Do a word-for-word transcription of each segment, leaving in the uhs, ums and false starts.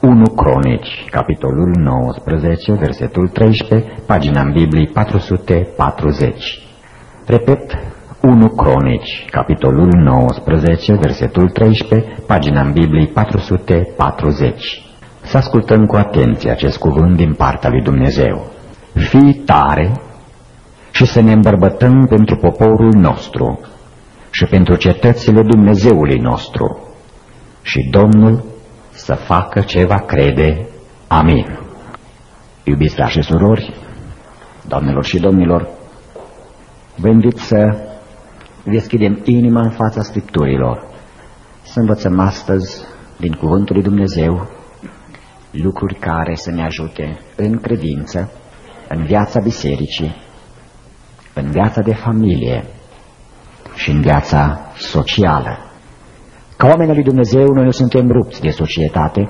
unu Cronici, capitolul nouăsprezece, versetul treisprezece, pagina în Biblie patru sute patruzeci. Repet, unu Cronici, capitolul nouăsprezece, versetul treisprezece, pagina în Biblie patru sute patruzeci. Să ascultăm cu atenție acest cuvânt din partea lui Dumnezeu. Fii tare și să ne îmbărbătăm pentru poporul nostru și pentru cetățile Dumnezeului nostru, și Domnul să facă ce va crede. Amin. Iubiți frați și surori, doamnelor și domnilor, vă invit să deschidem inima în fața Scripturilor, să învățăm astăzi din cuvântul lui Dumnezeu lucruri care să ne ajute în credință, în viața bisericii, în viața de familie și în viața socială. Ca oamenii lui Dumnezeu, noi nu suntem rupți de societate.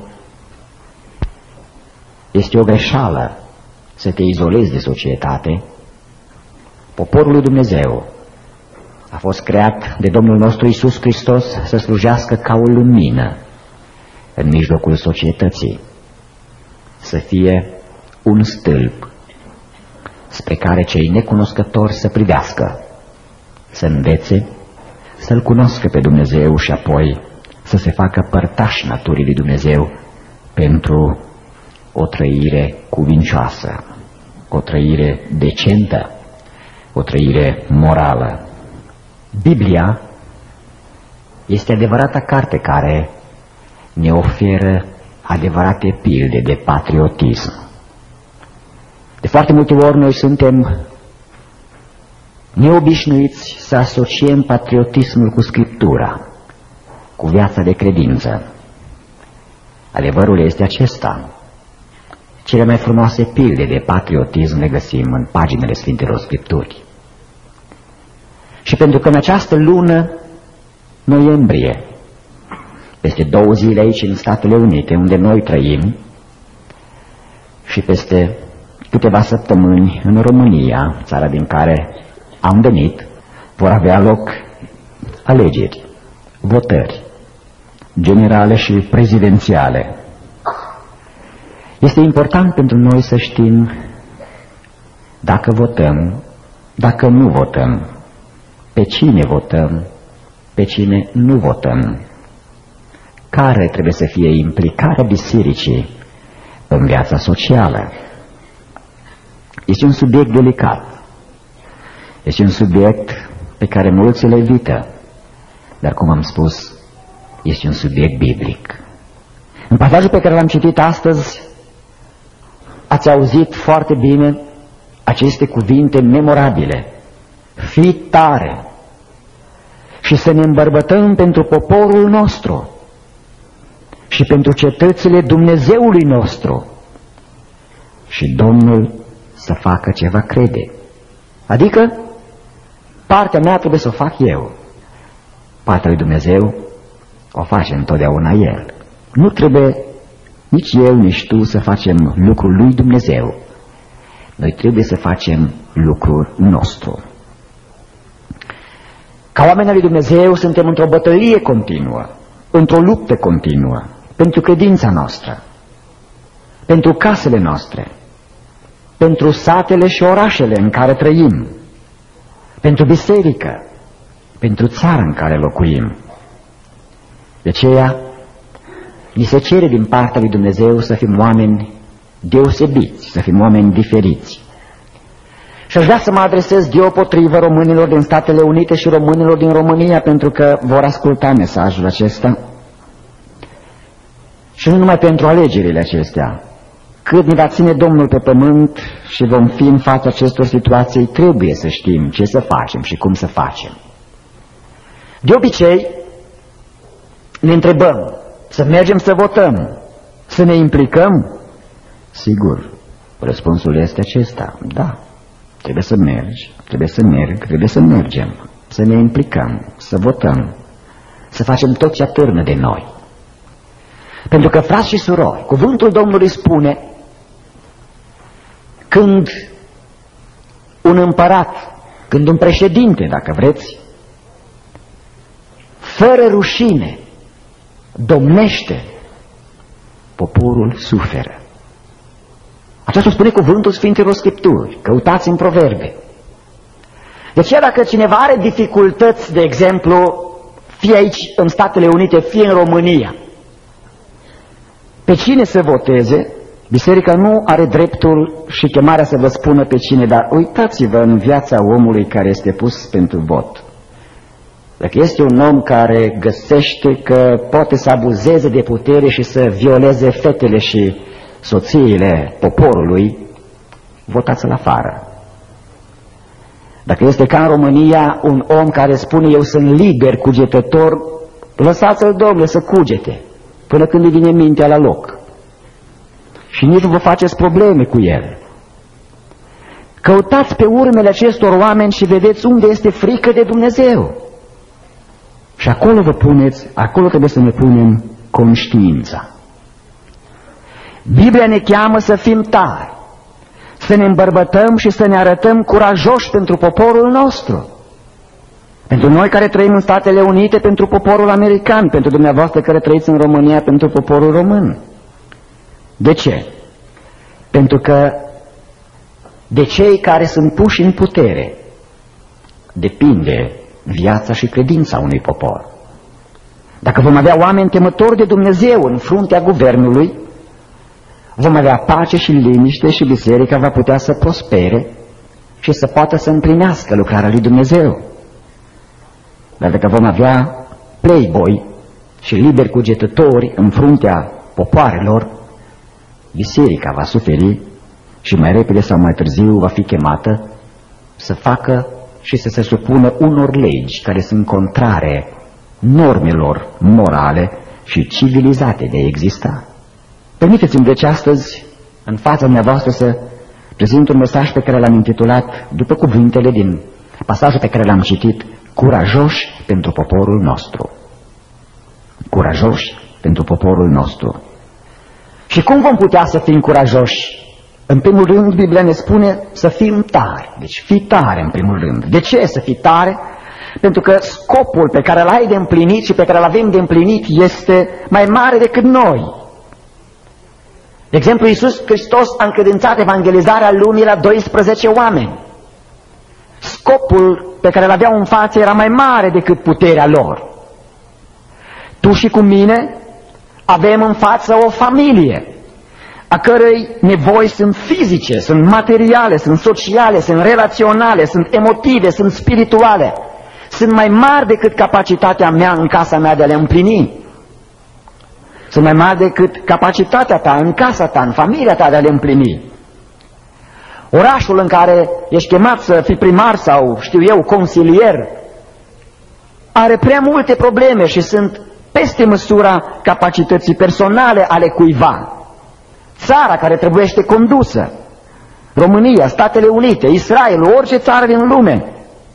Este o greșeală să te izolezi de societate. Poporul lui Dumnezeu a fost creat de Domnul nostru Iisus Hristos să slujească ca o lumină în mijlocul societății, să fie un stâlp spre care cei necunoscători să privească, să învețe, să-L cunoască pe Dumnezeu și apoi să se facă părtași naturii lui Dumnezeu pentru o trăire cuvincioasă, o trăire decentă, o trăire morală. Biblia este adevărata carte care ne oferă adevărate pilde de patriotism. De foarte multe ori noi suntem neobișnuiți să asociem patriotismul cu Scriptura, cu viața de credință. Adevărul este acesta. Cele mai frumoase pilde de patriotism le găsim în paginile Sfintelor Scripturi. Și pentru că în această lună noiembrie, peste două zile aici în Statele Unite, unde noi trăim, și peste câteva săptămâni în România, țara din care am venit, vor avea loc alegeri, votări generale și prezidențiale. Este important pentru noi să știm dacă votăm, dacă nu votăm, pe cine votăm, pe cine nu votăm, care trebuie să fie implicarea bisericii în viața socială. Este un subiect delicat. Este un subiect pe care mulți îl evită, dar, cum am spus, este un subiect biblic. În pasajul pe care l-am citit astăzi, ați auzit foarte bine aceste cuvinte memorabile. Fii tare și să ne îmbărbătăm pentru poporul nostru și pentru cetățile Dumnezeului nostru, și Domnul să facă ce va crede. Adică, partea mea trebuie să o fac eu. Partea lui Dumnezeu o face întotdeauna El. Nu trebuie nici eu, nici tu să facem lucrul lui Dumnezeu. Noi trebuie să facem lucrul nostru. Ca oameni al lui Dumnezeu suntem într-o bătălie continuă, într-o luptă continuă, pentru credința noastră, pentru casele noastre, pentru satele și orașele în care trăim, pentru biserică, pentru țara în care locuim. De aceea, ni se cere din partea lui Dumnezeu să fim oameni deosebiți, să fim oameni diferiți. Și aș vrea să mă adresez deopotrivă românilor din Statele Unite și românilor din România, pentru că vor asculta mesajul acesta. Și nu numai pentru alegerile acestea. Cât ne va ține Domnul pe pământ și vom fi în fața acestor situații, trebuie să știm ce să facem și cum să facem. De obicei, ne întrebăm, să mergem să votăm, să ne implicăm? Sigur, răspunsul este acesta, da, trebuie să mergi, trebuie să merg, trebuie să mergem, să ne implicăm, să votăm, să facem tot ce atârnă de noi. Pentru că, frați și surori, cuvântul Domnului spune, când un împărat, când un președinte, dacă vreți, fără rușine, domnește poporul suferă. Aceasta spune cuvântul Sfintelor Scripturi, căutați în proverbe. De aceea dacă cineva are dificultăți, de exemplu, fie aici în Statele Unite, fie în România, pe cine să voteze, biserica nu are dreptul și chemarea să vă spună pe cine, dar uitați-vă în viața omului care este pus pentru vot. Dacă este un om care găsește că poate să abuzeze de putere și să violeze fetele și soțiile poporului, votați-l afară. Dacă este ca în România un om care spune eu sunt liber cugetător, lăsați-l, domnule, să cugete până când îi vine mintea la loc. Și nici nu vă faceți probleme cu el. Căutați pe urmele acestor oameni și vedeți unde este frică de Dumnezeu. Și acolo vă puneți, acolo trebuie să ne punem conștiința. Biblia ne cheamă să fim tari, să ne îmbărbătăm și să ne arătăm curajoși pentru poporul nostru. Pentru noi care trăim în Statele Unite, pentru poporul american, pentru dumneavoastră care trăiți în România, pentru poporul român. De ce? Pentru că de cei care sunt puși în putere depinde viața și credința unui popor. Dacă vom avea oameni temători de Dumnezeu în fruntea guvernului, vom avea pace și liniște și biserica va putea să prospere și să poată să împlinească lucrarea lui Dumnezeu. Dar dacă vom avea playboy și liberi cugetători în fruntea popoarelor, biserica va suferi și mai repede sau mai târziu va fi chemată să facă și să se supună unor legi care sunt contrare normelor morale și civilizate de a exista. Permiteți-mi deci astăzi, în fața dumneavoastră, să prezint un mesaj pe care l-am intitulat, după cuvintele din pasajul pe care l-am citit, Curajoși pentru poporul nostru. Curajoși pentru poporul nostru. Și cum vom putea să fim curajoși? În primul rând, Biblia ne spune să fim tari. Deci fii tare în primul rând. De ce să fii tare? Pentru că scopul pe care l-ai de împlinit și pe care l-avem de împlinit este mai mare decât noi. De exemplu, Iisus Hristos a încredințat evangelizarea lumii la doisprezece oameni. Scopul pe care l-aveau în față era mai mare decât puterea lor. Tu și cu mine avem în față o familie, a cărei nevoi sunt fizice, sunt materiale, sunt sociale, sunt relaționale, sunt emotive, sunt spirituale. Sunt mai mari decât capacitatea mea în casa mea de a le împlini. Sunt mai mari decât capacitatea ta în casa ta, în familia ta de a le împlini. Orașul în care ești chemat să fii primar sau, știu eu, consilier, are prea multe probleme și sunt peste măsura capacității personale ale cuiva. Țara care trebuiește condusă, România, Statele Unite, Israel, orice țară din lume,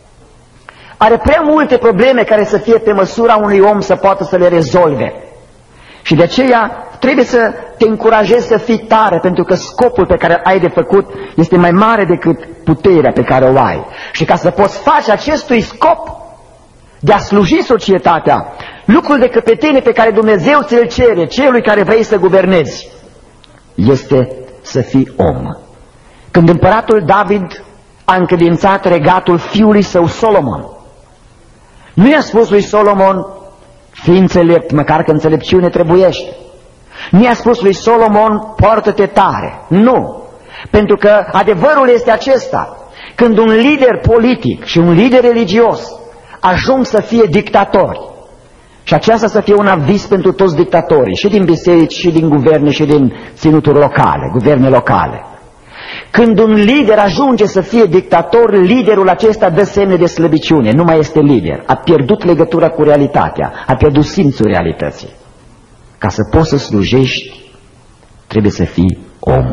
are prea multe probleme care să fie pe măsura unui om să poată să le rezolve. Și de aceea trebuie să te încurajezi să fii tare, pentru că scopul pe care ai de făcut este mai mare decât puterea pe care o ai. Și ca să poți face acestui scop de a sluji societatea, lucrul de căpetenie pe care Dumnezeu ți-l cere celui care vrei să guvernezi, este să fii om. Când împăratul David a încredințat regatul fiului său Solomon, nu i-a spus lui Solomon, fii înțelept, măcar că înțelepciune trebuiește. Nu i-a spus lui Solomon, poartă-te tare. Nu. Pentru că adevărul este acesta. Când un lider politic și un lider religios ajung să fie dictatori, și aceasta să fie un aviz pentru toți dictatorii, și din biserici, și din guverne, și din ținuturi locale, guverne locale. Când un lider ajunge să fie dictator, liderul acesta dă semne de slăbiciune, nu mai este lider, a pierdut legătura cu realitatea, a pierdut simțul realității. Ca să poți să slujești, trebuie să fii om.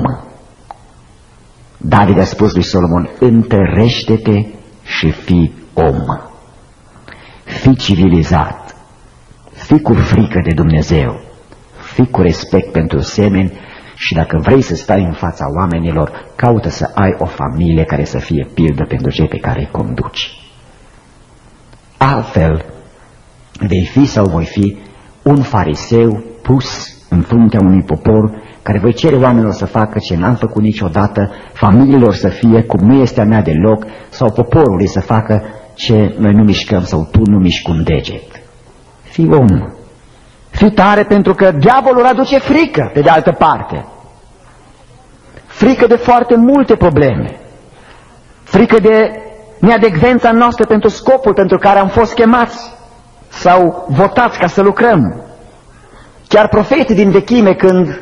David a spus lui Solomon, întărește-te și fii om. Fii civilizat, fii cu frică de Dumnezeu, fii cu respect pentru semeni. Și dacă vrei să stai în fața oamenilor, caută să ai o familie care să fie pildă pentru cei pe care îi conduci. Altfel, vei fi sau voi fi un fariseu pus în fruntea unui popor care voi cere oamenilor să facă ce n-am făcut niciodată, familiilor să fie cum nu este a mea deloc, sau poporului să facă ce noi nu mișcăm sau tu nu miști cu un deget. Fii om. Fii tare, pentru că diavolul aduce frică, pe de altă parte. Frică de foarte multe probleme. Frică de neadecvența noastră pentru scopul pentru care am fost chemați sau votați ca să lucrăm. Chiar profeții din vechime, când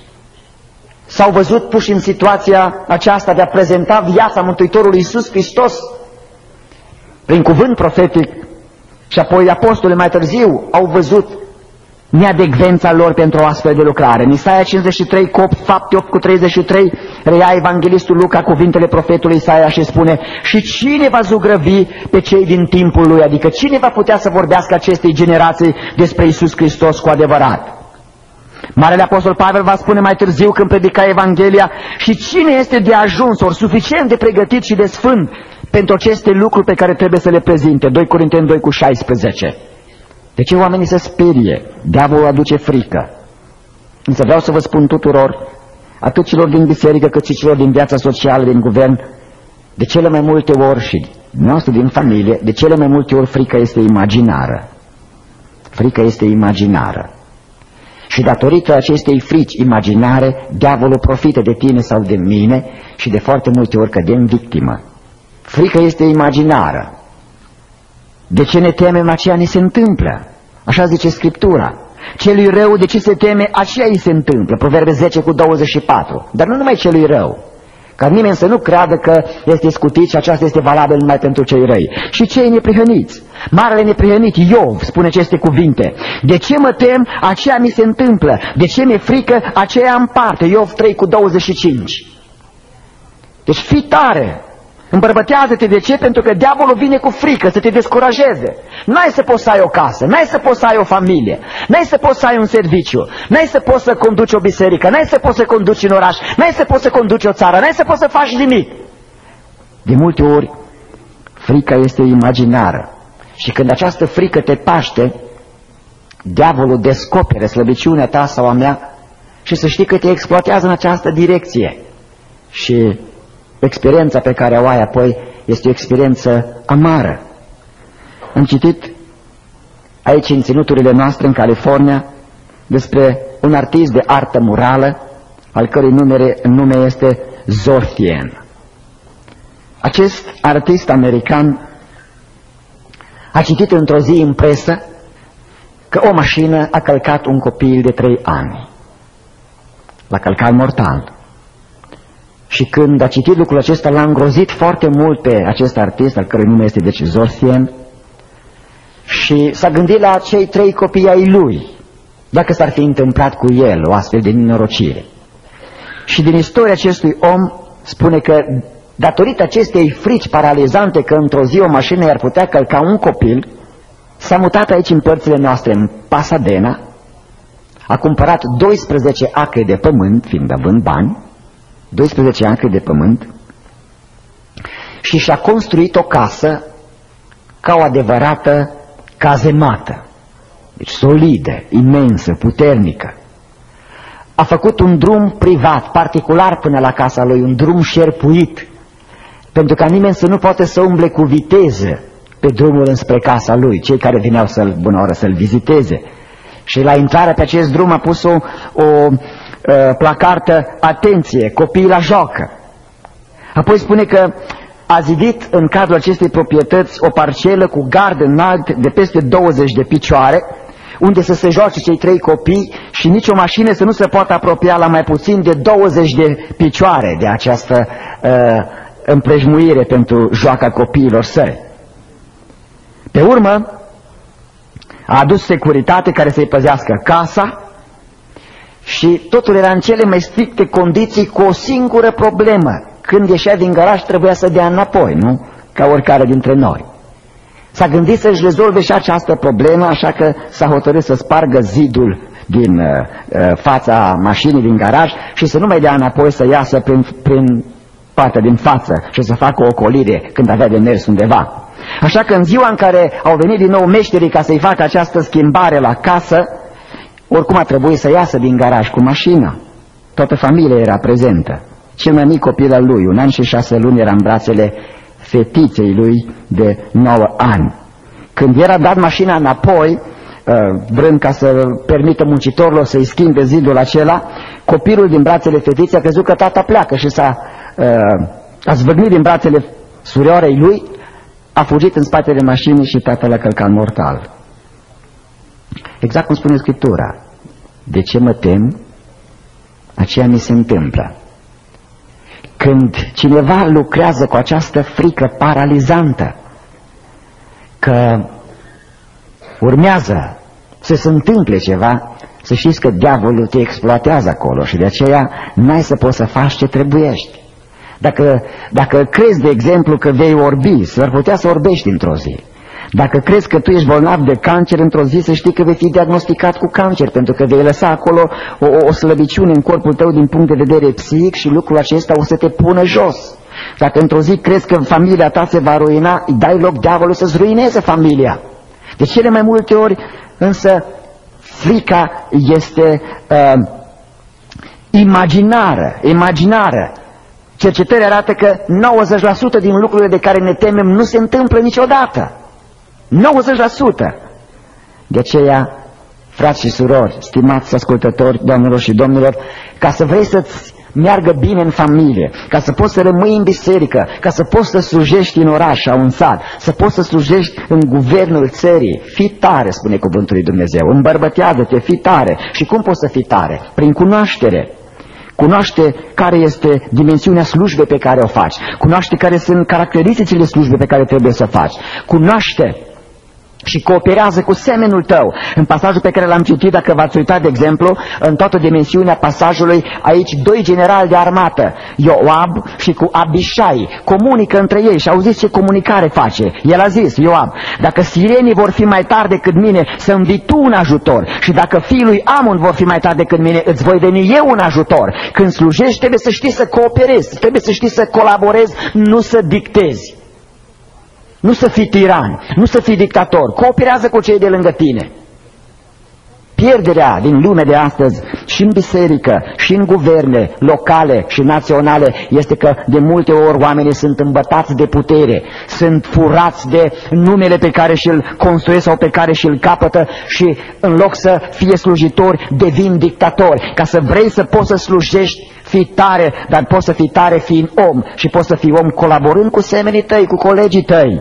s-au văzut puși în situația aceasta de a prezenta viața Mântuitorului Iisus Hristos prin cuvânt profetic, și apoi apostolii mai târziu au văzut neadecvența lor pentru o astfel de lucrare. În Isaia cincizeci și trei, fapte opt cu treizeci și trei, reia evanghelistul Luca cuvintele profetului Isaia și spune: și cine va zugrăvi pe cei din timpul lui? Adică cine va putea să vorbească acestei generații despre Iisus Hristos cu adevărat? Marele Apostol Pavel va spune mai târziu, când predica Evanghelia: și cine este de ajuns, ori suficient de pregătit și de sfânt pentru aceste lucruri pe care trebuie să le prezinte? doi Corinteni doi cu șaisprezece. De ce oamenii se sperie? Diavolul aduce frică. Însă vreau să vă spun tuturor, atât celor din biserică cât și celor din viața socială, din guvern, de cele mai multe ori, și noastră din familie, de cele mai multe ori frica este imaginară. Frica este imaginară. Și datorită acestei frici imaginare, diavolul profită de tine sau de mine și de foarte multe ori cădem victimă. Frica este imaginară. De ce ne temem, aceea ni se întâmplă. Așa zice Scriptura. Celui rău, de ce se teme, aceea îi se întâmplă. Proverbe zece cu douăzeci și patru. Dar nu numai celui rău. Ca nimeni să nu creadă că este scutit și aceasta este valabil numai pentru cei răi. Și cei neprihăniți. Marele neprihănit Iov spune aceste cuvinte: de ce mă tem, aceea mi se întâmplă. De ce mi-e frică, aceea am parte. Iov trei cu douăzeci și cinci. Deci fii tare. Îmbărbătează-te. De ce? Pentru că diavolul vine cu frică să te descurajeze. N-ai să poți să ai o casă, n-ai să poți să ai o familie, n-ai să poți să ai un serviciu, n-ai să poți să conduci o biserică, n-ai să poți să conduci în oraș, n-ai să poți să conduci o țară, n-ai să poți să faci nimic. De multe ori, frica este imaginară. Și când această frică te paște, diavolul descoperă slăbiciunea ta sau a mea și să știi că te exploatează în această direcție. Și experiența pe care o ai apoi este o experiență amară. Am citit aici, în ținuturile noastre, în California, despre un artist de artă murală, al cărui numere, nume este Zorthien. Acest artist american a citit într-o zi în presă că o mașină a călcat un copil de trei ani. L-a călcat mortal. Și când a citit lucrul acesta, l-a îngrozit foarte mult pe acest artist, al cărui nume este deci Zorthien, și s-a gândit la cei trei copii ai lui, dacă s-ar fi întâmplat cu el o astfel de nenorocire. Și din istoria acestui om spune că, datorită acestei frici paralizante că într-o zi o mașină i-ar putea călca un copil, s-a mutat aici în părțile noastre, în Pasadena, a cumpărat doisprezece acre de pământ, fiind având bani, doisprezece acre de pământ, și și-a construit o casă ca o adevărată cazemată, deci solidă, imensă, puternică. A făcut un drum privat, particular până la casa lui, un drum șerpuit, pentru ca nimeni să nu poată să umble cu viteză pe drumul înspre casa lui, cei care vineau să-l, bună oră, să-l viziteze. Și la intrarea pe acest drum a pus o, o uh, placartă: atenție, copiii la joacă. Apoi spune că a zidit în cadrul acestei proprietăți o parcelă cu gard înalt de peste douăzeci de picioare, unde să se joace cei trei copii și nicio mașină să nu se poată apropia la mai puțin de douăzeci de picioare de această uh, împrejmuire pentru joaca copiilor săi. Pe urmă, a adus securitate care să-i păzească casa și totul era în cele mai stricte condiții, cu o singură problemă: când ieșea din garaj trebuia să dea înapoi, nu? Ca oricare dintre noi. S-a gândit să-și rezolve și această problemă, așa că s-a hotărât să spargă zidul din uh, fața mașinii din garaj și să nu mai dea înapoi, să iasă prin, prin partea din față și să facă o ocolire când avea de mers undeva. Așa că în ziua în care au venit din nou meșterii ca să-i facă această schimbare la casă, Oricum a trebuit să iasă din garaj cu mașina. Toată familia era prezentă. Cel mai mic copil al lui, un an și șase luni, era în brațele fetiței lui de nouă ani. Când era dat mașina înapoi, vrând ca să permită muncitorilor să-i schimbe zidul acela, copilul din brațele fetiței a crezut că tata pleacă și s-a a zvâgnit din brațele surioarei lui, a fugit în spatele mașinii și tatăl l-a călcat mortal. Exact cum spune Scriptura. De ce mă tem? Aceea mi se întâmplă. Când cineva lucrează cu această frică paralizantă că urmează să se întâmple ceva, să știți că diavolul te exploatează acolo și de aceea n-ai să poți să faci ce trebuiești. Dacă, dacă crezi, de exemplu, că vei orbi, s-ar putea să orbești într-o zi. Dacă crezi că tu ești bolnav de cancer, într-o zi să știi că vei fi diagnosticat cu cancer, pentru că vei lăsa acolo o, o slăbiciune în corpul tău din punct de vedere psihic și lucrul acesta o să te pună jos. Dacă într-o zi crezi că familia ta se va ruina, îi dai loc diavolul să-ți ruineze familia. De cele mai multe ori, însă, frica este uh, imaginară, imaginară. Cercetările arată că nouăzeci la sută din lucrurile de care ne temem nu se întâmplă niciodată. nouăzeci la sută. De aceea, frați și surori, stimați ascultători, doamnelor și domnilor, ca să vrei să-ți meargă bine în familie, ca să poți să rămâi în biserică, ca să poți să slujești în oraș sau în sat, să poți să slujești în guvernul țării, fii tare, spune cuvântul lui Dumnezeu, îmbărbătează-te, fii tare. Și cum poți să fii tare? Prin cunoaștere. Cunoaște care este dimensiunea slujbei pe care o faci. Cunoaște care sunt caracteristicile slujbei pe care trebuie să faci. Cunoaște și cooperează cu semenul tău. În pasajul pe care l-am citit, dacă v-ați uitat, de exemplu, în toată dimensiunea pasajului, aici doi generali de armată, Ioab și cu Abishai, comunică între ei și auziți ce comunicare face. El a zis, Ioab, dacă sirienii vor fi mai tari decât mine, să-mi vii tu un ajutor, și dacă fiii lui Amon vor fi mai tari decât mine, îți voi veni eu un ajutor. Când slujești, trebuie să știi să cooperezi, trebuie să știi să colaborezi, nu să dictezi. Nu să fii tiran, nu să fii dictator, cooperează cu cei de lângă tine. Pierderea din lumea de astăzi, și în biserică, și în guverne locale și naționale, este că de multe ori oamenii sunt îmbătați de putere, sunt furați de numele pe care și-l construiesc sau pe care și-l capătă și în loc să fie slujitori, devin dictatori. Ca să vrei să poți să slujești, fii tare, dar poți să fii tare fiind om și poți să fii om colaborând cu semenii tăi, cu colegii tăi.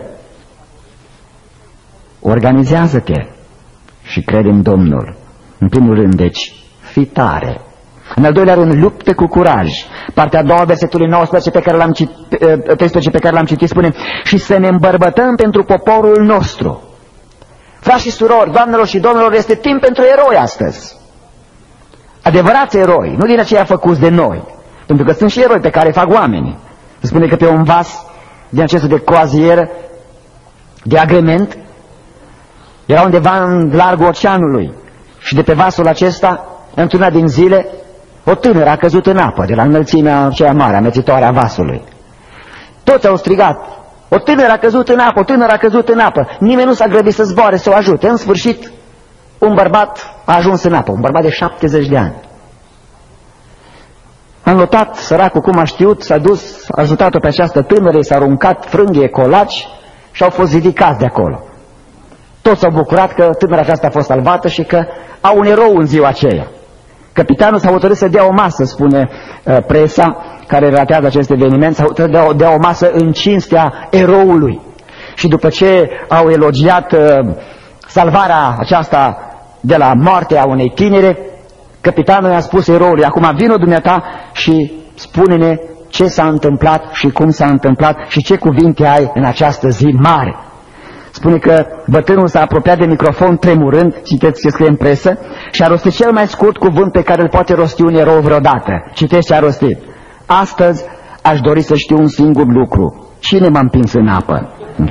Organizează-te și crede în Domnul. În primul rând, deci, fii tare. În al doilea rând, luptă cu curaj. Partea a doua, versetului nouăsprezece pe care l-am citit, treisprezece pe care l-am citit, spune: și să ne îmbărbătăm pentru poporul nostru. Frați și surori, doamnelor și domnilor, este timp pentru eroi astăzi. Adevărați eroi, nu din aceia făcuți de noi, pentru că sunt și eroi pe care îi fac oamenii. Se spune că pe un vas din acesta de croazieră, de agrement, era undeva în largul oceanului și de pe vasul acesta, într-una din zile, o tânără a căzut în apă, de la înălțimea aceea mare, amețitoare a vasului. Toți au strigat: o tânără a căzut în apă, o tânără a căzut în apă. Nimeni nu s-a grăbit să zboare, să o ajute. În sfârșit, un bărbat a ajuns în apă, un bărbat de șaptezeci de ani. A înlotat săracul cum a știut, s-a dus, a ajutat-o pe această tânără, s-a aruncat frânghie, colaci și au fost ridicați de acolo. Toți s-au bucurat că tânăra aceasta a fost salvată și că au un erou în ziua aceea. Capitanul s-a hotărât să dea o masă, spune uh, presa care relatează acest eveniment, s-a hotărât să dea o masă în cinstea eroului. Și după ce au elogiat uh, salvarea aceasta de la moartea unei tinere, capitanul i-a spus eroului: acum vino dumneata și spune-ne ce s-a întâmplat și cum s-a întâmplat și ce cuvinte ai în această zi mare. Spune că bătrânul s-a apropiat de microfon tremurând, citeți ce scrie în presă, și a rostit cel mai scurt cuvânt pe care îl poate rosti un erou vreodată. Citeți ce a rostit: astăzi aș dori să știu un singur lucru: cine m-a împins în apă?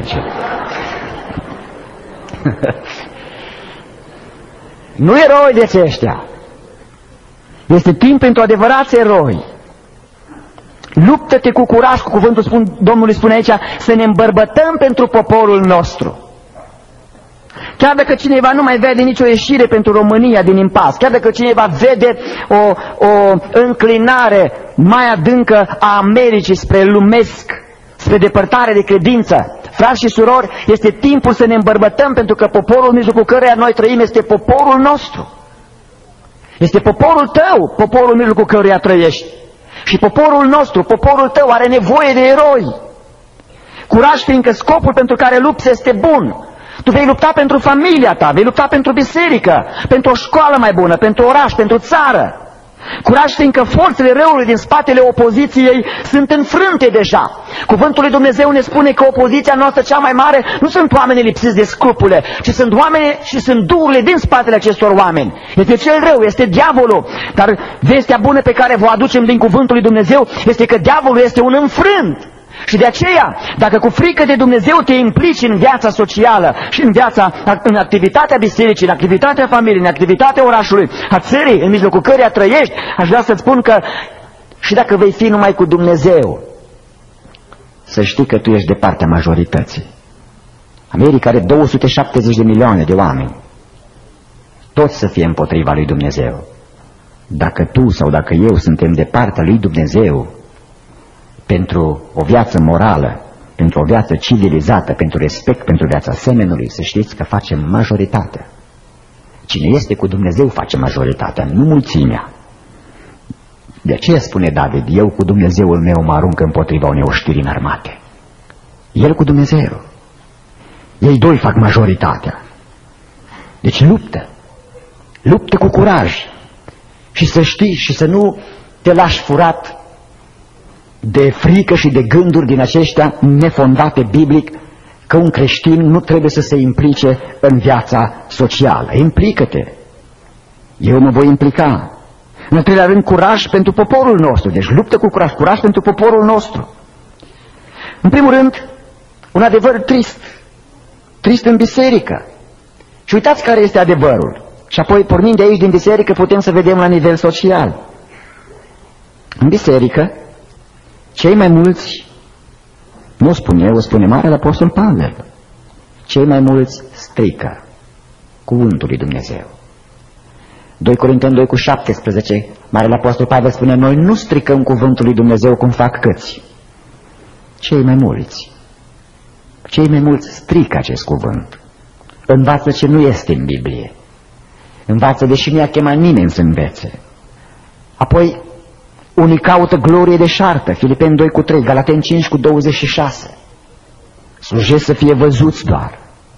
Nu eroi de aceștia. Este timp pentru adevărați eroi. Luptă-te cu curaj, cu cuvântul spun, Domnului spune aici, să ne îmbărbătăm pentru poporul nostru. Chiar dacă cineva nu mai vede nicio ieșire pentru România din impas, chiar dacă cineva vede o, o înclinare mai adâncă a Americii spre lumesc, spre depărtare de credință, frați și surori, este timpul să ne îmbărbătăm, pentru că poporul în mijlocul căruia noi trăim este poporul nostru. Este poporul tău, poporul în mijlocul căruia trăiești. Și poporul nostru, poporul tău are nevoie de eroi. Curaj, fiindcă scopul pentru care lupți este bun. Tu vei lupta pentru familia ta, vei lupta pentru biserică, pentru o școală mai bună, pentru oraș, pentru țară. Curaj, fiindcă forțele răului din spatele opoziției sunt înfrânte deja. Cuvântul lui Dumnezeu ne spune că opoziția noastră cea mai mare nu sunt oamenii lipsiți de scrupule, ci sunt oameni și sunt duhurile din spatele acestor oameni. Este cel rău, este diavolul. Dar vestea bună pe care vă aducem din cuvântul lui Dumnezeu este că diavolul este un înfrânt. Și de aceea, dacă cu frică de Dumnezeu te implici în viața socială și în viața, în activitatea bisericii, în activitatea familiei, în activitatea orașului, a țării, în mijlocul căreia trăiești, aș vrea să-ți spun că și dacă vei fi numai cu Dumnezeu, să știi că tu ești de partea majorității. America are două sute șaptezeci de milioane de oameni. Toți să fie împotriva lui Dumnezeu. Dacă tu sau dacă eu suntem de partea lui Dumnezeu, pentru o viață morală, pentru o viață civilizată, pentru respect pentru viața semenului, să știți că facem majoritatea. Cine este cu Dumnezeu face majoritatea, nu mulțimea. De aceea spune David, eu cu Dumnezeul meu mă arunc împotriva unei oștiri înarmate. El cu Dumnezeu. Ei doi fac majoritatea. Deci luptă. Luptă cu curaj. Și să știi și să nu te lași furat de frică și de gânduri din aceștia nefondate biblic, că un creștin nu trebuie să se implice în viața socială. Implică-te. Eu mă voi implica. În al treilea rând, curaj pentru poporul nostru. Deci luptă cu curaj, curaj pentru poporul nostru. În primul rând, un adevăr trist. Trist în biserică. Și uitați care este adevărul. Și apoi, pornind de aici din biserică, putem să vedem la nivel social. În biserică, cei mai mulți, nu spun eu, spune Marele Apostol Pavel, cei mai mulți strică cuvântul lui Dumnezeu. doi Corinteni doi cu șaptesprezece, Marele Apostol Pavel spune, noi nu stricăm cuvântul lui Dumnezeu cum fac câți. Cei mai mulți, cei mai mulți strică acest cuvânt. Învață ce nu este în Biblie. Învață deși nu i-a chemat nimeni să învețe. Apoi, unii caută glorie de șartă, Filipeni doi cu trei, Galateni cinci cu douăzeci și șase. Slujesc să fie văzuți doar.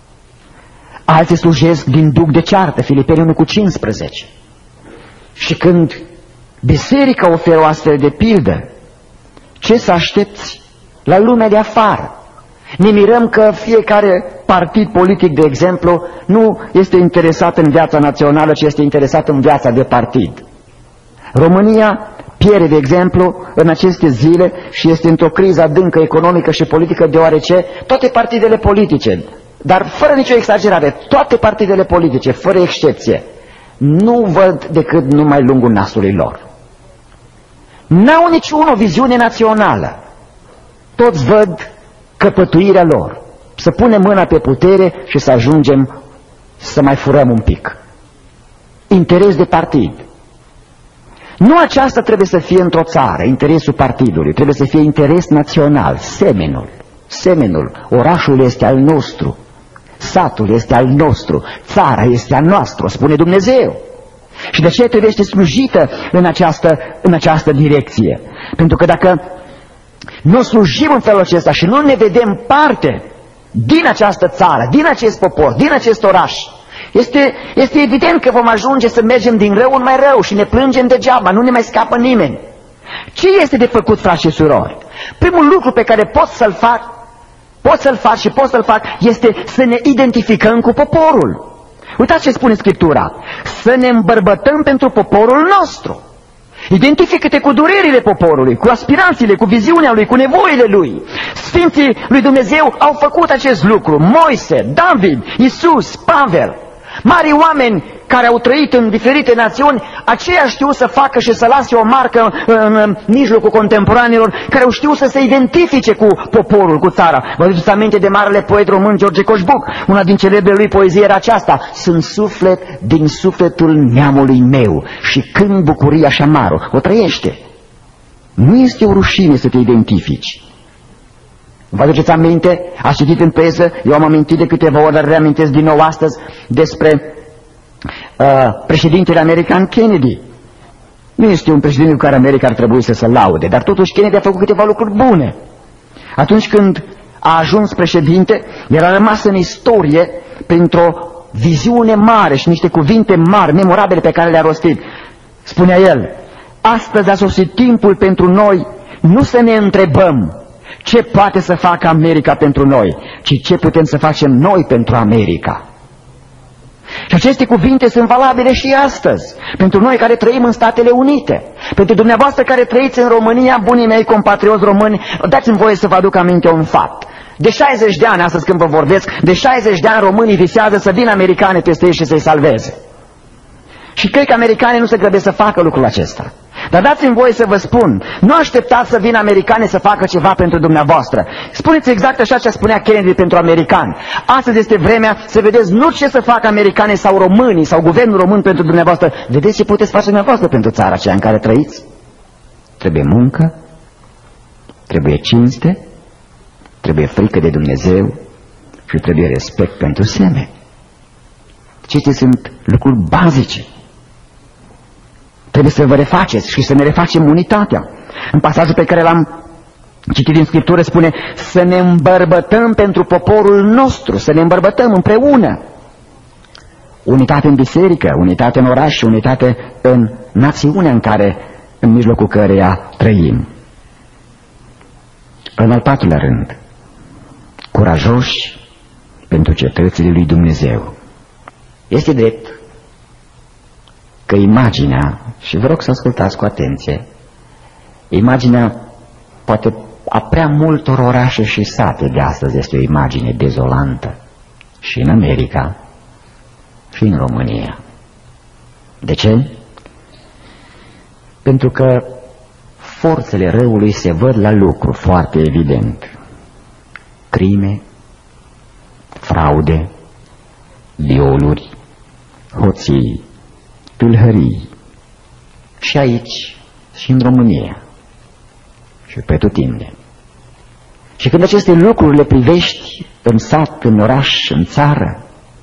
Alții slujesc din duc de ceartă, Filipeni unu cu cincisprezece. Și când biserica oferă o astfel de pildă, ce să aștepți la lumea de afară? Ne mirăm că fiecare partid politic, de exemplu, nu este interesat în viața națională, ci este interesat în viața de partid. România pierde, de exemplu, în aceste zile și este într-o criză adâncă economică și politică, deoarece toate partidele politice, dar fără nicio exagerare, toate partidele politice, fără excepție, nu văd decât numai lungul nasului lor. N-au niciună o viziune națională. Toți văd căpătuirea lor. Să punem mâna pe putere și să ajungem să mai furăm un pic. Interes de partid. Nu aceasta trebuie să fie într-o țară, interesul partidului, trebuie să fie interes național, semenul. Semenul, orașul este al nostru, satul este al nostru, țara este a noastră, spune Dumnezeu. Și de ce trebuie să slujită în această, în această direcție? Pentru că dacă nu slujim în felul acesta și nu ne vedem parte din această țară, din acest popor, din acest oraș, Este, este evident că vom ajunge să mergem din rău în mai rău și ne plângem degeaba, nu ne mai scapă nimeni. Ce este de făcut, frați și surori? Primul lucru pe care pot să-l fac, pot să-l fac și pot să-l fac, este să ne identificăm cu poporul. Uitați ce spune Scriptura. Să ne îmbărbătăm pentru poporul nostru. Identifică-te cu durerile poporului, cu aspirațiile, cu viziunea lui, cu nevoile lui. Sfinții lui Dumnezeu au făcut acest lucru. Moise, David, Iisus, Pavel Mari oameni care au trăit în diferite națiuni, aceia știu să facă și să lase o marcă în, în mijlocul contemporanilor, care au știut să se identifice cu poporul, cu țara. Vă aduceți aminte de marele poet român George Coșbuc? Una din celebrele lui poezie era aceasta: sunt suflet din sufletul neamului meu și când bucuria și amarul. O trăiește. Nu este o rușine să te identifici. Vă aduceți aminte? Ați citit în presă, eu am amintit de câteva ori, dar reamintesc din nou astăzi despre uh, președintele american Kennedy. Nu este un președinte cu care America ar trebui să se laude, dar totuși Kennedy a făcut câteva lucruri bune. Atunci când a ajuns președinte, el a rămas în istorie printr-o viziune mare și niște cuvinte mari, memorabile pe care le-a rostit. Spunea el: astăzi a sosit timpul pentru noi nu să ne întrebăm ce poate să facă America pentru noi, ci ce putem să facem noi pentru America. Și aceste cuvinte sunt valabile și astăzi, pentru noi care trăim în Statele Unite, pentru dumneavoastră care trăiți în România, bunii mei compatrioți români. Dați-mi voie să vă aduc aminte un fapt. De șaizeci de ani, astăzi când vă vorbesc, de șaizeci de ani românii visează să vină americani peste ei și să-i salveze. Și cred că americanii nu se grăbesc să facă lucrul acesta. Dar dați-mi voie să vă spun, nu așteptați să vină americanii să facă ceva pentru dumneavoastră. Spuneți exact așa ce spunea Kennedy pentru americani. Astăzi este vremea să vedeți nu ce să facă americanii sau românii sau guvernul român pentru dumneavoastră. Vedeți ce puteți face dumneavoastră pentru țara aceea în care trăiți. Trebuie muncă, trebuie cinste, trebuie frică de Dumnezeu și trebuie respect pentru semeni. Acestea sunt lucruri bazice. Trebuie să vă refaceți și să ne refacem unitatea. În pasajul pe care l-am citit din Scriptură spune să ne îmbărbătăm pentru poporul nostru, să ne îmbărbătăm împreună. Unitate în biserică, unitate în oraș și unitate în națiunea în care, în mijlocul căreia trăim. În al patrulea rând, curajoși pentru cetățile lui Dumnezeu. Este drept că imaginea, și vă rog să ascultați cu atenție, imaginea poate a prea multor orașe și sate de astăzi este o imagine dezolantă și în America și în România. De ce? Pentru că forțele răului se văd la lucru foarte evident. Crime, fraude, violuri, hoții, tâlhării, și aici și în România și pretutindeni. Și când aceste lucruri le privești în sat, în oraș, în țară,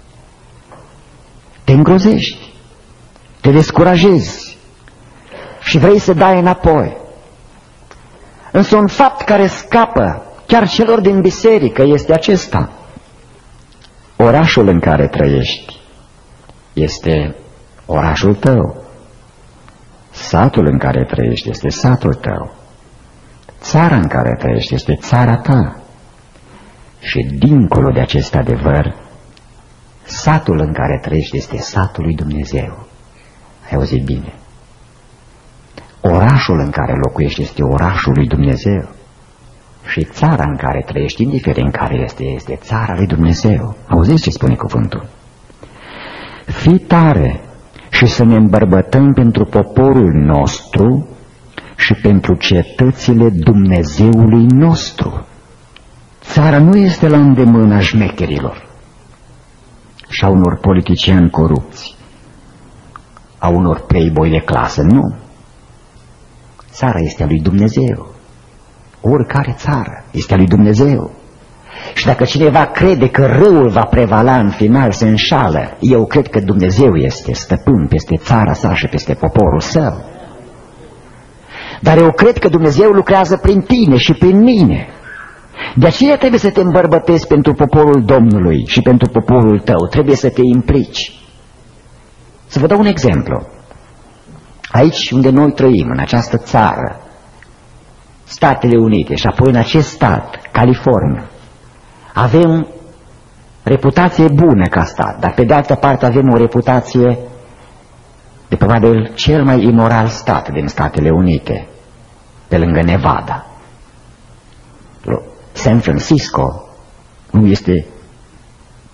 te îngrozești, te descurajezi și vrei să dai înapoi. Însă un fapt care scapă chiar celor din biserică este acesta: orașul în care trăiești este orașul tău, satul în care trăiești este satul tău, țara în care trăiești este țara ta. Și dincolo de acest adevăr, satul în care trăiești este satul lui Dumnezeu. Ai auzit bine? Orașul în care locuiești este orașul lui Dumnezeu. Și țara în care trăiești, indiferent care este, este țara lui Dumnezeu. Auziți ce spune cuvântul? Fii tare și să ne îmbărbătăm pentru poporul nostru și pentru cetățile Dumnezeului nostru. Țara nu este la îndemâna șmecherilor și a unor politicieni corupți, a unor playboy de clasă, nu. Țara este a lui Dumnezeu. Oricare țară este a lui Dumnezeu. Și dacă cineva crede că răul va prevala în final, se înșală. Eu cred că Dumnezeu este stăpân peste țara sa și peste poporul său. Dar eu cred că Dumnezeu lucrează prin tine și prin mine. De aceea trebuie să te îmbărbătezi pentru poporul Domnului și pentru poporul tău. Trebuie să te implici. Să vă dau un exemplu. Aici unde noi trăim, în această țară, Statele Unite și apoi în acest stat, California, avem reputație bună ca stat, dar pe de altă parte avem o reputație de probabil cel mai imoral stat din Statele Unite, pe lângă Nevada. San Francisco nu este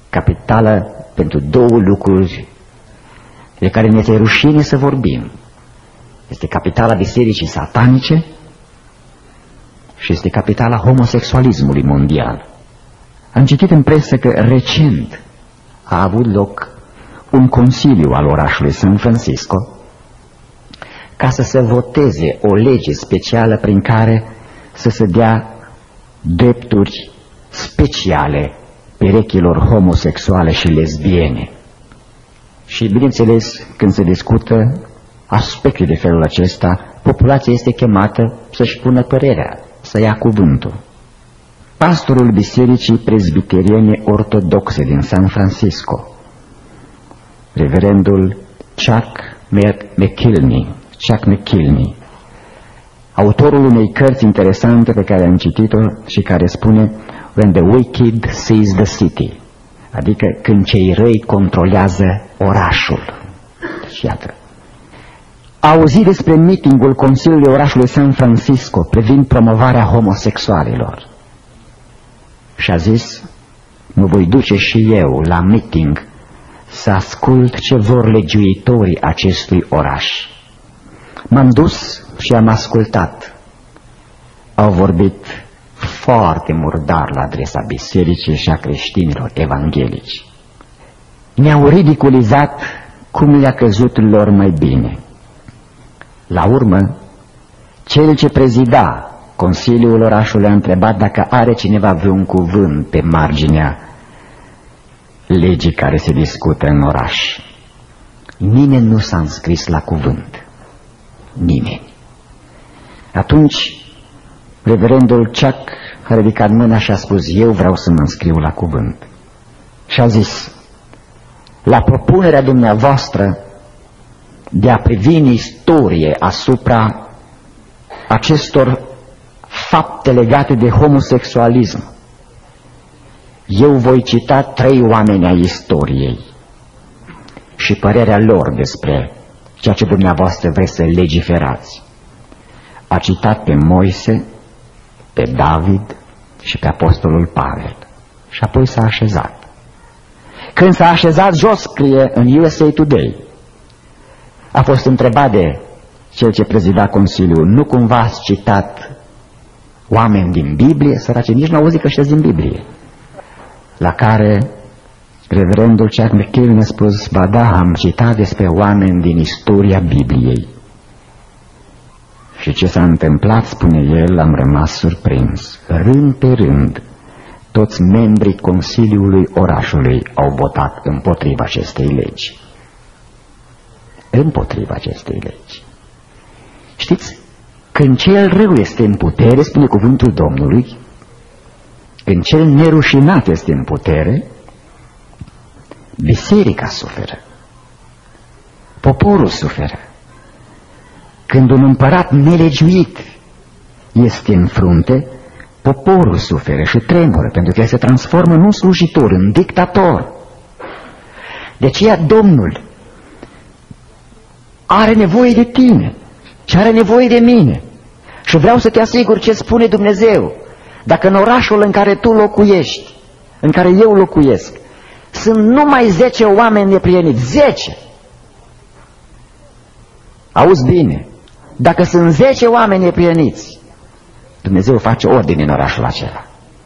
capitală pentru două lucruri de care ne este rușine să vorbim. Este capitala bisericii satanice și este capitala homosexualismului mondial. Am citit în presă că recent a avut loc un consiliu al orașului San Francisco ca să se voteze o lege specială prin care să se dea drepturi speciale perechilor homosexuale și lesbiene. Și, bineînțeles, când se discută aspecte de felul acesta, populația este chemată să-și pună părerea, să ia cuvântul. Pastorul Bisericii Presbiteriene Ortodoxe din San Francisco, reverendul Chuck McKilney, Chuck McKilney, autorul unei cărți interesante pe care am citit-o și care spune When the Wicked Seize the City, adică când cei răi controlează orașul. Deci iată, a auzit despre meetingul Consiliului orașului San Francisco privind promovarea homosexualilor și a zis, mă voi duce și eu la meeting să ascult ce vor legiuitorii acestui oraș. M-am dus și am ascultat. Au vorbit foarte murdar la adresa bisericii și a creștinilor evanghelici. Ne-au ridiculizat cum le-a căzut lor mai bine. La urmă, cel ce prezida Consiliul orașului a întrebat dacă are cineva vreun cuvânt pe marginea legii care se discută în oraș. Nimeni nu s-a înscris la cuvânt. Nimeni. Atunci, reverendul Chuck a ridicat mâna și a spus, eu vreau să mă înscriu la cuvânt. Și a zis, la propunerea dumneavoastră de a privi în istorie asupra acestor fapte legate de homosexualism, eu voi cita trei oameni ai istoriei și părerea lor despre ceea ce dumneavoastră vreți să legiferați. A citat pe Moise, pe David și pe apostolul Pavel și apoi s-a așezat. Când s-a așezat jos, scrie în U S A Today, a fost întrebat de cel ce prezida Consiliul, nu cumva ați citat oameni din Biblie? Săraci, nici n-au auzit că știți din Biblie. La care reverendul Chuck McKilney a spus, ba da, am citat despre oameni din istoria Bibliei. Și ce s-a întâmplat, spune el, am rămas surprins. Rând pe rând, toți membrii Consiliului orașului au votat împotriva acestei legi. Împotriva acestei legi. Știți, când cel rău este în putere, spune cuvântul Domnului, când cel nerușinat este în putere, biserica suferă, poporul suferă. Când un împărat nelegiuit este în frunte, poporul suferă și tremură, pentru că el se transformă nu în slujitor, în dictator. De aceea Domnul are nevoie de tine și are nevoie de mine. Și vreau să te asigur ce spune Dumnezeu. Dacă în orașul în care tu locuiești, în care eu locuiesc, sunt numai zece oameni neprieniți, zece. Auzi bine, dacă sunt zece oameni neprieniți, Dumnezeu face ordine în orașul acela.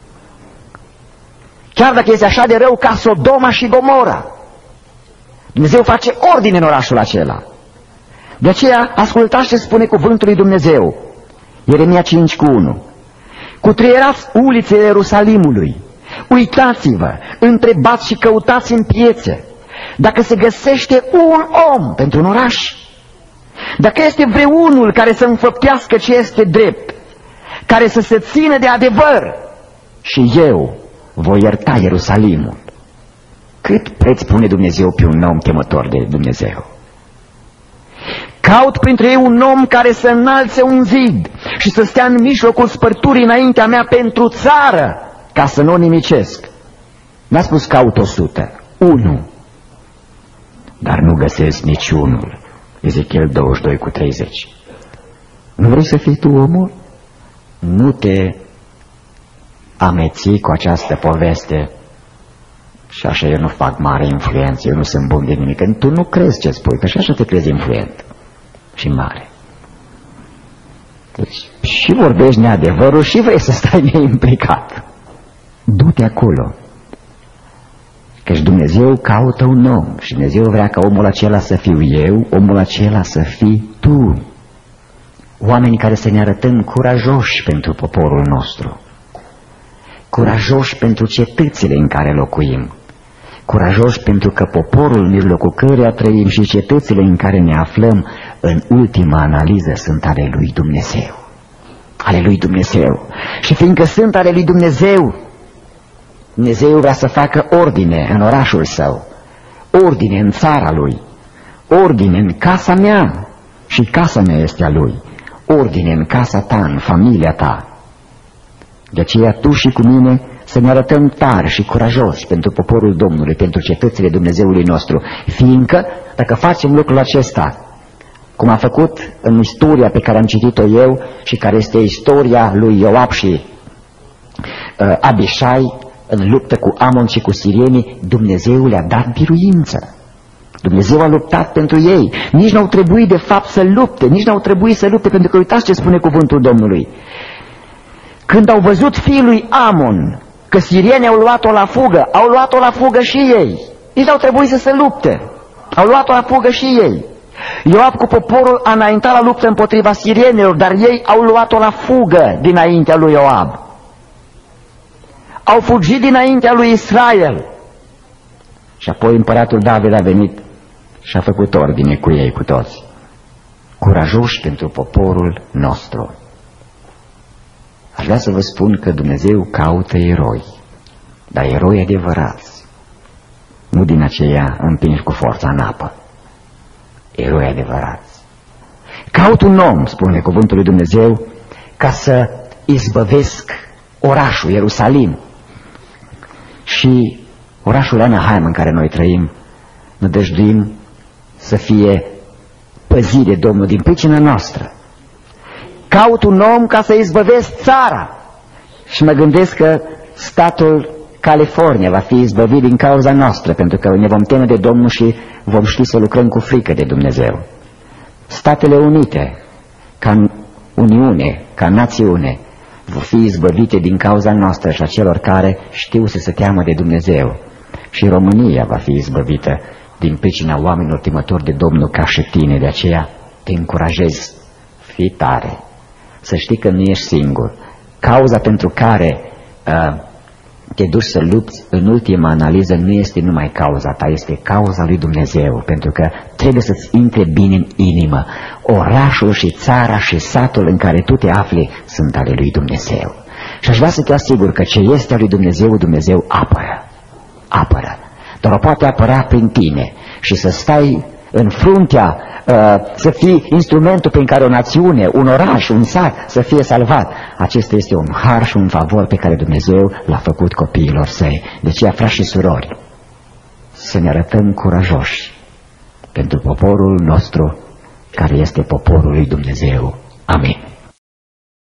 Chiar dacă este așa de rău ca Sodoma și Gomora, Dumnezeu face ordine în orașul acela. De aceea, ascultați ce spune cuvântul lui Dumnezeu. Ieremia cinci cu unu. Cutreierați ulițele Ierusalimului, uitați-vă, întrebați și căutați în piețe, dacă se găsește un om pentru un oraș, dacă este vreunul care să înfăptească ce este drept, care să se țină de adevăr, și eu voi ierta Ierusalimul. Cât preț pune Dumnezeu pe un om temător de Dumnezeu? Caut printre ei un om care să înalțe un zid și să stea în mijlocul spărturii înaintea mea pentru țară, ca să nu o nimicesc. N-a spus caut o sută, unu. Dar nu găsesc niciunul. Ezechiel douăzeci și doi cu treizeci. Nu vrei să fii tu omul? Nu te ameți cu această poveste Și așa eu nu fac mare influență, eu nu sunt bun de nimic. Tu nu crezi ce spui, că și așa te crezi influent și mare. Deci și vorbești neadevărul și vrei să stai neimplicat. Du-te acolo. Căci Dumnezeu caută un om și Dumnezeu vrea ca omul acela să fiu eu, omul acela să fii tu. Oameni care să ne arătăm curajoși pentru poporul nostru, curajoși pentru cetățile în care locuim, curajoși pentru că poporul în mijlocul căruia trăim și cetățile în care ne aflăm, în ultima analiză, sunt ale lui Dumnezeu. Ale lui Dumnezeu. Și fiindcă sunt ale lui Dumnezeu, Dumnezeu vrea să facă ordine în orașul său, ordine în țara lui, ordine în casa mea și casa mea este a lui, ordine în casa ta, în familia ta. De aceea tu și cu mine să ne arătăm tari și curajoși pentru poporul Domnului, pentru cetățile Dumnezeului nostru, fiindcă dacă facem lucrul acesta, cum a făcut în istoria pe care am citit-o eu și care este istoria lui Ioab și uh, Abișai, în luptă cu Amon și cu sirienii, Dumnezeu le-a dat biruință. Dumnezeu a luptat pentru ei. Nici n-au trebuit de fapt să lupte, nici n-au trebuit să lupte, pentru că uitați ce spune cuvântul Domnului. Când au văzut fiul lui Amon că sirienii au luat-o la fugă, au luat-o la fugă și ei. Nici n-au trebuit să se lupte. Au luat-o la fugă și ei. Ioab cu poporul a înaintat la luptă împotriva sirienilor, dar ei au luat-o la fugă dinaintea lui Ioab. Au fugit dinaintea lui Israel. Și apoi împăratul David a venit și a făcut ordine cu ei, cu toți. Curajoși pentru poporul nostru. Aș vrea să vă spun că Dumnezeu caută eroi, dar eroi adevărați, nu din aceia împinși cu forța în apă. Eroi adevărați. Caut un om, spune cuvântul lui Dumnezeu, ca să izbăvesc orașul Ierusalim și orașul Anaheim în care noi trăim. Nădăjduim să fie păzit de Domnul din pricina noastră. Caut un om ca să izbăvesc țara și mă gândesc că statul California va fi izbăvit din cauza noastră, pentru că ne vom teme de Domnul și vom ști să lucrăm cu frică de Dumnezeu. Statele Unite, ca Uniune, ca națiune, vor fi izbăvite din cauza noastră și a celor care știu să se teamă de Dumnezeu. Și România va fi izbăvită din pricina oamenilor temători de Domnul ca și tine. De aceea te încurajez, fii tare, să știi că nu ești singur. Cauza pentru care uh, te duci să lupți, în ultima analiză, nu este numai cauza ta, este cauza lui Dumnezeu, pentru că trebuie să-ți intre bine în inimă. Orașul și țara și satul în care tu te afli sunt ale lui Dumnezeu. Și aș vrea să te asigur că ce este al lui Dumnezeu, Dumnezeu apără. Apără. Dar o poate apăra prin tine și să stai în fruntea, uh, să fii instrumentul prin care o națiune, un oraș, un sat să fie salvat. Acesta este un har și un favor pe care Dumnezeu l-a făcut copiilor săi. De aceea, frați și surori, să ne arătăm curajoși pentru poporul nostru, care este poporul lui Dumnezeu. Amin.